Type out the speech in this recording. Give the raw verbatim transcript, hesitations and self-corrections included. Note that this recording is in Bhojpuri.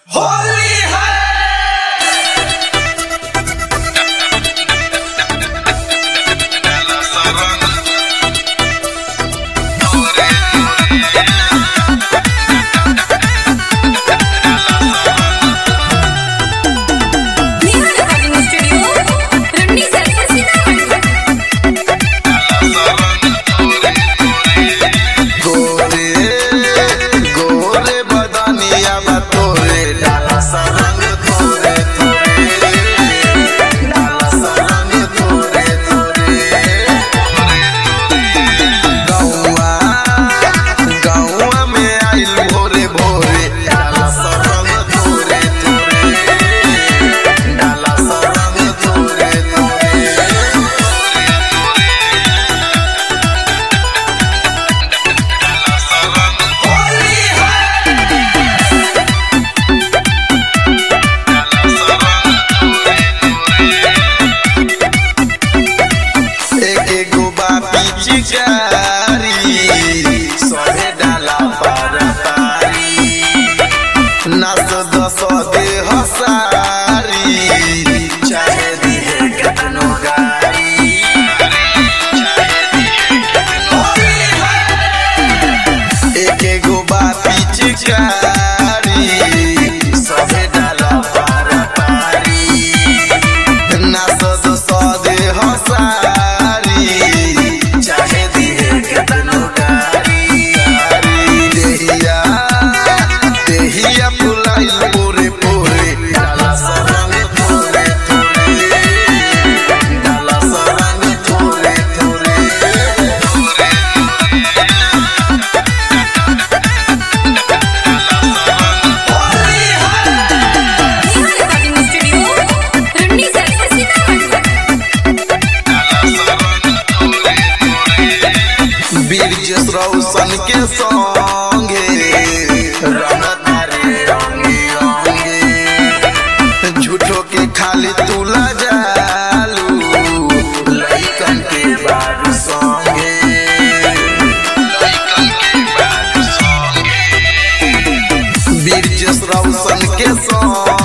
होली है। नाच दस दे हसारी चाहे दिए कतनो गारी एक एगो बापी चिकारी सभे डाला पारा पारी नाच दस दे हसारी चाहे दिए कतनो गारी देहिया देहिया पुलाई पूरे पूरे डाला सरंग थोड़े थोड़े डाला सरंग थोड़े थोड़े वीर जस रौशन के संगे रंगत रे अंगे अंगे झूठो के खाली तुला जालू लइकन के बारू संगे लइकन के बारू संगे वीर जस रौशन के संगे